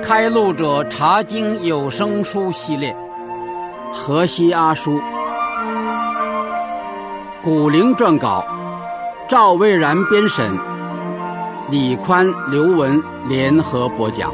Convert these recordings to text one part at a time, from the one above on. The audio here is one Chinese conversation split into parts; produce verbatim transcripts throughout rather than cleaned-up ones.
开路者查经有声书系列，荷西阿书，古灵撰稿，赵蔚然编审，李宽、刘文联合播讲。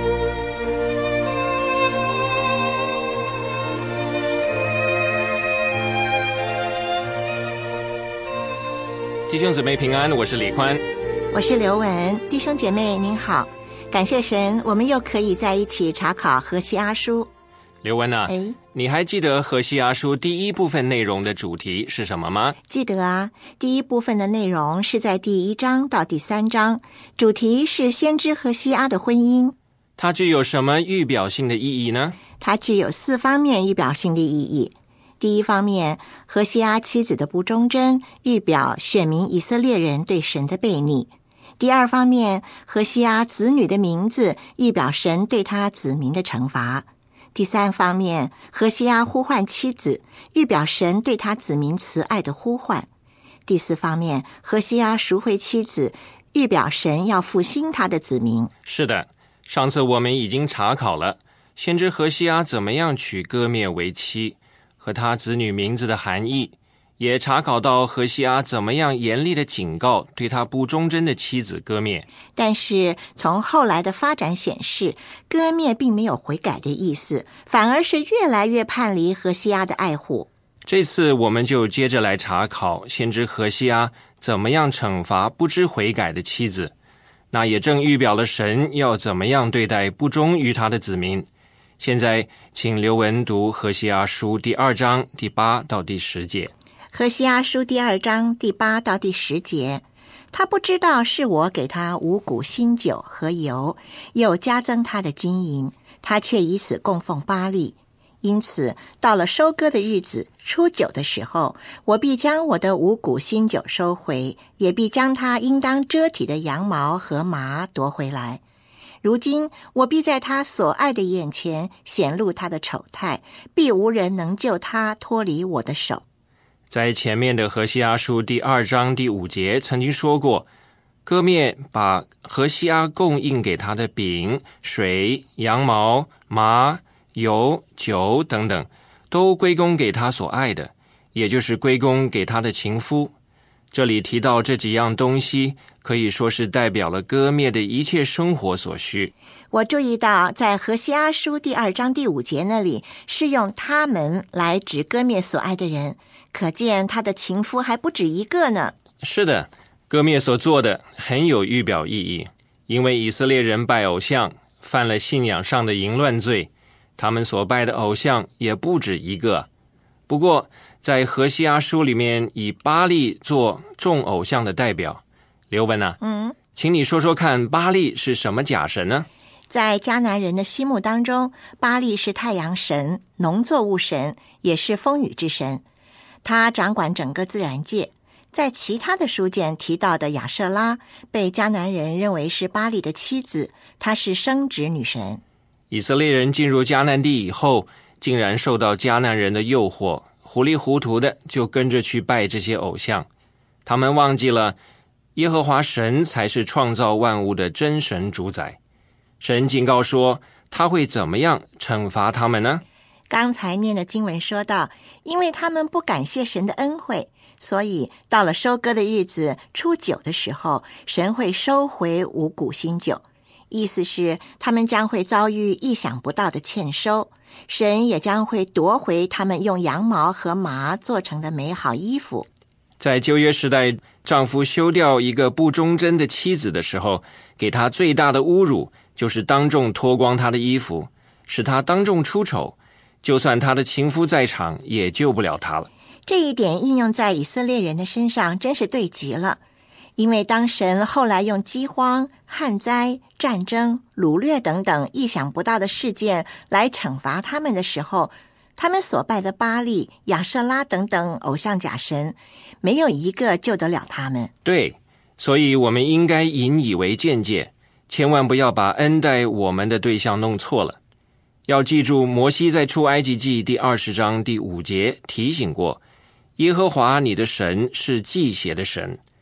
弟兄姊妹平安，我是李宽， 我是刘文。弟兄姐妹您好，感谢神，我们又可以在一起查考荷西阿书。 刘文啊， 哎， 你还记得荷西阿书第一部分内容的主题是什么吗？ 记得啊，第一部分的内容是在第一章到第三章，主题是先知荷西阿的婚姻。 它具有什么预表性的意义呢？ 它具有四方面预表性的意义。第一方面，荷西阿妻子的不忠贞，预表选民以色列人对神的悖逆。第二方面，荷西阿子女的名字，预表神对他子民的惩罚。第三方面，荷西阿呼唤妻子，预表神对他子民慈爱的呼唤。第四方面，荷西阿赎回妻子，预表神要复兴他的子民。 是的，上次我们已经查考了先知荷西阿怎么样娶歌篾为妻和他子女名字的含义，也查考到荷西阿怎么样严厉的警告对他不忠贞的妻子歌篾。 但是从后来的发展显示，歌篾并没有悔改的意思，反而是越来越叛离荷西阿的爱护。 这次我们就接着来查考先知荷西阿怎么样惩罚不知悔改的妻子，那也正预表了神要怎么样对待不忠于他的子民。现在请刘文读荷西阿书第二章第八到第十节。 荷西阿书第二章第八到第十节，他不知道是我给他五谷新酒和油，又加增他的金银，他却以此供奉巴力。因此到了收割的日子，初九的时候，我必将我的五谷新酒收回，也必将他应当遮体的羊毛和麻夺回来。如今我必在他所爱的眼前显露他的丑态，必无人能救他脱离我的手。 在前面的荷西阿书第二章第五节曾经说过，歌篾把荷西阿供应给他的饼、水、羊毛、麻、油、酒等等，都归功给他所爱的，也就是归功给他的情夫。这里提到这几样东西，可以说是代表了歌篾的一切生活所需。 我注意到在荷西阿书第二章第五节那里是用他们来指歌篾所爱的人，可见他的情夫还不止一个呢。 是的，歌篾所做的很有预表意义，因为以色列人拜偶像，犯了信仰上的淫乱罪，他们所拜的偶像也不止一个。不过在荷西阿书里面以巴力做众偶像的代表。刘文啊， 嗯， 请你说说看，巴力是什么假神呢？ 在迦南人的心目当中，巴力是太阳神、农作物神，也是风雨之神，他掌管整个自然界。在其他的书卷提到的亚舍拉，被迦南人认为是巴力的妻子，她是生殖女神。 以色列人进入迦南地以后，竟然受到迦南人的诱惑，糊里糊涂的就跟着去拜这些偶像。他们忘记了耶和华神才是创造万物的真神主宰。神警告说，他会怎么样惩罚他们呢？ 刚才念的经文说到，因为他们不感谢神的恩惠，所以到了收割的日子，初九的时候，神会收回五谷新酒。意思是他们将会遭遇意想不到的欠收，神也将会夺回他们用羊毛和麻做成的美好衣服。 在旧约时代，丈夫休掉一个不忠贞的妻子的时候，给他最大的侮辱就是当众脱光他的衣服，使他当众出丑，就算他的情夫在场也救不了他了。 这一点应用在以色列人的身上真是对极了。因为当神后来用饥荒、旱灾、战争、掳掠等等意想不到的事件来惩罚他们的时候，他们所拜的巴力、亚舍拉等等偶像假神，没有一个救得了他们。 对，所以我们应该引以为鉴戒，千万不要把恩待我们的对象弄错了。要记住，摩西在出埃及记第二十章第五节提醒过，耶和华你的神是忌邪的神。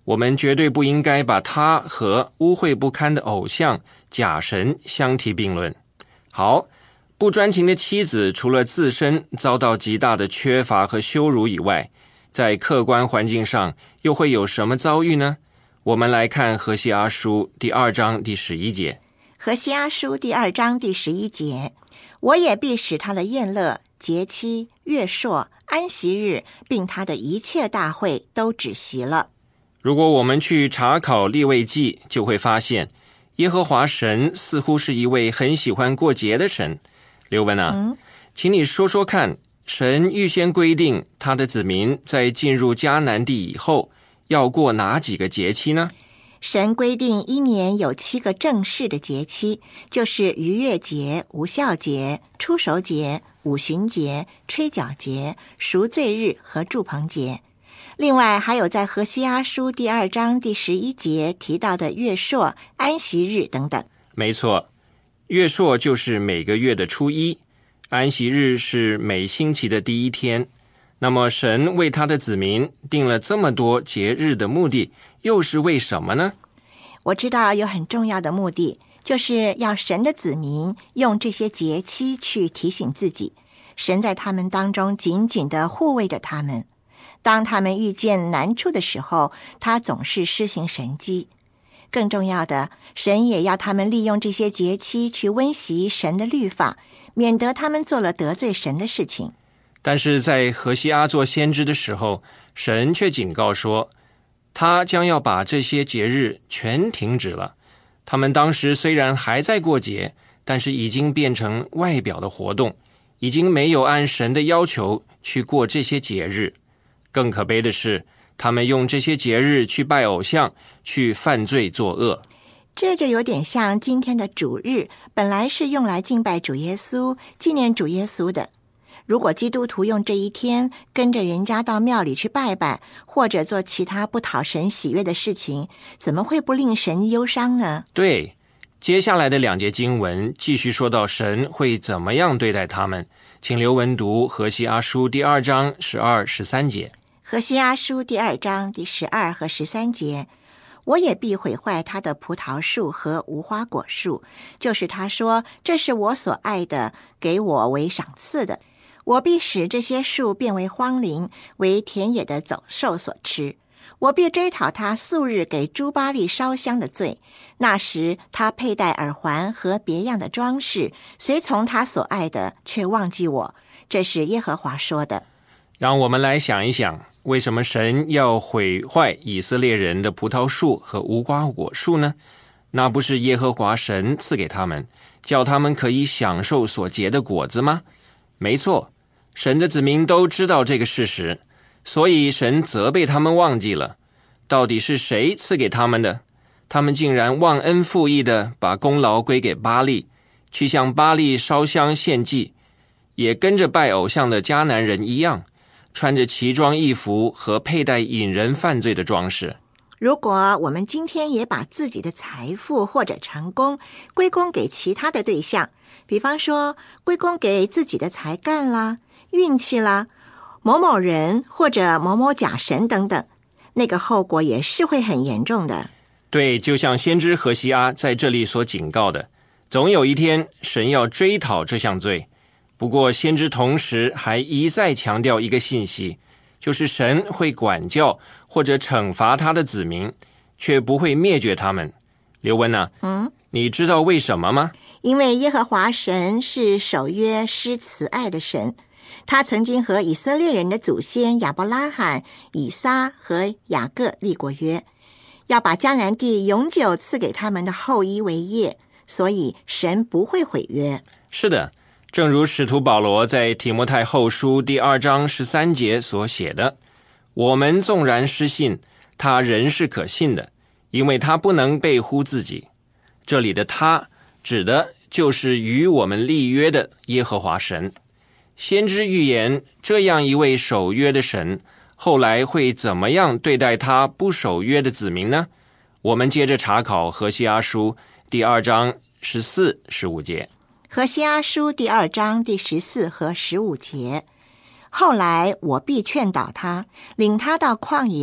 我们绝对不应该把他和污秽不堪的偶像假神相提并论。好，不专情的妻子除了自身遭到极大的缺乏和羞辱以外，在客观环境上又会有什么遭遇呢？我们来看何西阿书第二章第十一节。 何西阿书第二章第十一节，我也必使他的宴乐、节期、月朔、安息日，并他的一切大会都止息了。 如果我们去查考利未记，就会发现耶和华神似乎是一位很喜欢过节的神。刘文啊、嗯、请你说说看，神预先规定他的子民在进入迦南地以后要过哪几个节期呢？ 神规定一年有七个正式的节期，就是逾越节、无酵节、初熟节、五旬节、吹角节、赎罪日和住棚节。另外还有在何西阿书第二章第十一节提到的月朔、安息日等等。 没错，月朔就是每个月的初一，安息日是每星期的第一天。那么神为他的子民定了这么多节日的目的又是为什么呢？ 我知道有很重要的目的，就是要神的子民用这些节期去提醒自己，神在他们当中紧紧地护卫着他们。当他们遇见难处的时候，他总是施行神迹。更重要的，神也要他们利用这些节期去温习神的律法，免得他们做了得罪神的事情。 但是在何西阿做先知的时候，神却警告说，他将要把这些节日全停止了。他们当时虽然还在过节，但是已经变成外表的活动，已经没有按神的要求去过这些节日。更可悲的是，他们用这些节日去拜偶像，去犯罪作恶。 这就有点像今天的主日，本来是用来敬拜主耶稣、纪念主耶稣的。如果基督徒用这一天跟着人家到庙里去拜拜，或者做其他不讨神喜悦的事情，怎么会不令神忧伤呢？ 对，接下来的两节经文继续说到神会怎么样对待他们。请刘文读何西阿书第二章十二、十三节。 何西阿书第二章第十二和十三节，我也必毁坏他的葡萄树和无花果树，就是他说，这是我所爱的，给我为赏赐的。我必使这些树变为荒林，为田野的走兽所吃。我必追讨他素日给诸巴力烧香的罪。那时他佩戴耳环和别样的装饰，随从他所爱的，却忘记我。这是耶和华说的。 让我们来想一想，为什么神要毁坏以色列人的葡萄树和无花果树呢？那不是耶和华神赐给他们，叫他们可以享受所结的果子吗？没错，神的子民都知道这个事实，所以神责备他们忘记了。到底是谁赐给他们的？他们竟然忘恩负义的把功劳归给巴力，去向巴力烧香献祭，也跟着拜偶像的迦南人一样，穿着奇装异服和佩戴引人犯罪的装饰。 如果我们今天也把自己的财富或者成功归功给其他的对象，比方说归功给自己的才干啦、运气啦、某某人或者某某假神等等，那个后果也是会很严重的。 对，就像先知何西阿在这里所警告的，总有一天神要追讨这项罪。不过先知同时还一再强调一个信息，就是神会管教或者惩罚他的子民，却不会灭绝他们。刘文啊，嗯，你知道为什么吗？ 因为耶和华神是守约施慈爱的神，他曾经和以色列人的祖先亚伯拉罕、以撒和雅各立过约，要把迦南地永久赐给他们的后裔为业，所以神不会毁约。 是的，正如使徒保罗在提摩太后书第二章十三节所写的，我们纵然失信，他仍是可信的，因为他不能背乎自己。这里的他指的就是与我们立约的耶和华神。先知预言这样一位守约的神，后来会怎么样对待他不守约的子民呢？我们接着查考何西阿书第二章十四、十五节。 何西阿书第二章第十四和十五节，后来我必劝导他，领他到旷野，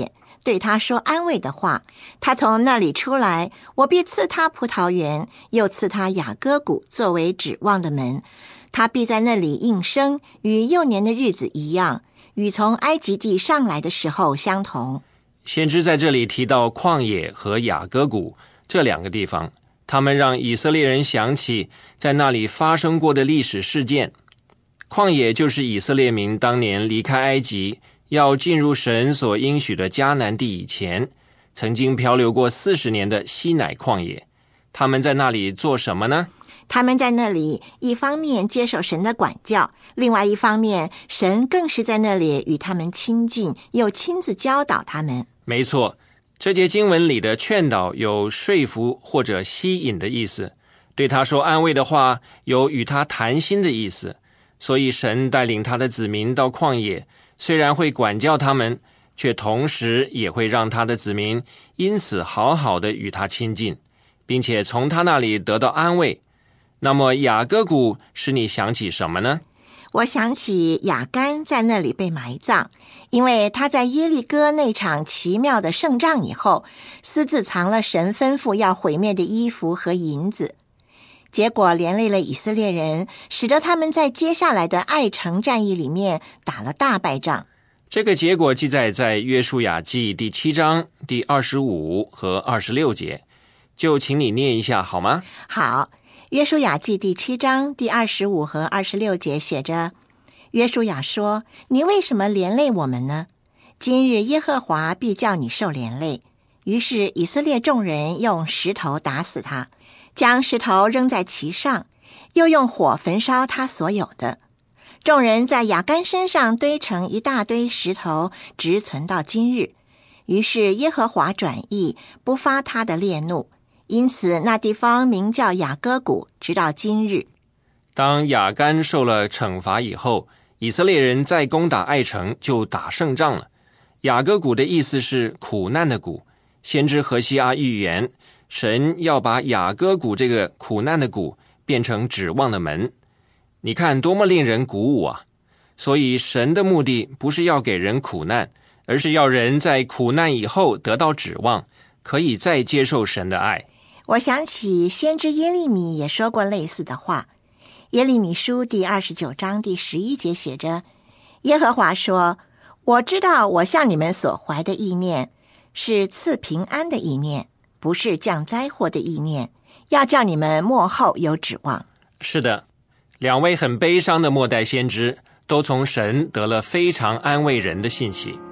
对他说安慰的话。他从那里出来，我必赐他葡萄园，又赐他雅各谷作为指望的门。他必在那里应生，与幼年的日子一样，与从埃及地上来的时候相同。 先知在这里提到旷野和雅各谷这两个地方，他们让以色列人想起在那里发生过的历史事件。旷野就是以色列民当年离开埃及，要进入神所应许的迦南地以前，曾经漂流过四十年的西乃旷野。他们在那里做什么呢？ 他们在那里一方面接受神的管教，另外一方面神更是在那里与他们亲近，又亲自教导他们。 没错，这节经文里的劝导有说服或者吸引的意思，对他说安慰的话有与他谈心的意思。所以神带领他的子民到旷野，虽然会管教他们，却同时也会让他的子民因此好好的与他亲近，并且从他那里得到安慰。那么雅各谷使你想起什么呢？ 我想起亚干在那里被埋葬，因为他在耶利哥那场奇妙的胜仗以后，私自藏了神吩咐要毁灭的衣服和银子，结果连累了以色列人，使得他们在接下来的爱城战役里面打了大败仗。 这个结果记载在约书亚记第七章第二十五和二十六节，就请你念一下好吗？ 好，约书亚记第七章第二十五和二十六节写着，约书亚说，你为什么连累我们呢？今日耶和华必叫你受连累。于是以色列众人用石头打死他，将石头扔在其上，又用火焚烧他所有的。众人在亚干身上堆成一大堆石头，直存到今日。于是耶和华转意，不发他的烈怒，因此那地方名叫雅各谷，直到今日。 当亚干受了惩罚以后，以色列人再攻打爱城就打胜仗了。雅各谷的意思是苦难的谷，先知何西阿预言神要把雅各谷这个苦难的谷变成指望的门。你看多么令人鼓舞啊！所以神的目的不是要给人苦难，而是要人在苦难以后得到指望，可以再接受神的爱。 我想起先知耶利米也说过类似的话。耶利米书第二十九章第十一节写着，耶和华说，我知道我向你们所怀的意念是赐平安的意念，不是降灾祸的意念，要叫你们末后有指望。 是的，两位很悲伤的末代先知都从神得了非常安慰人的信息。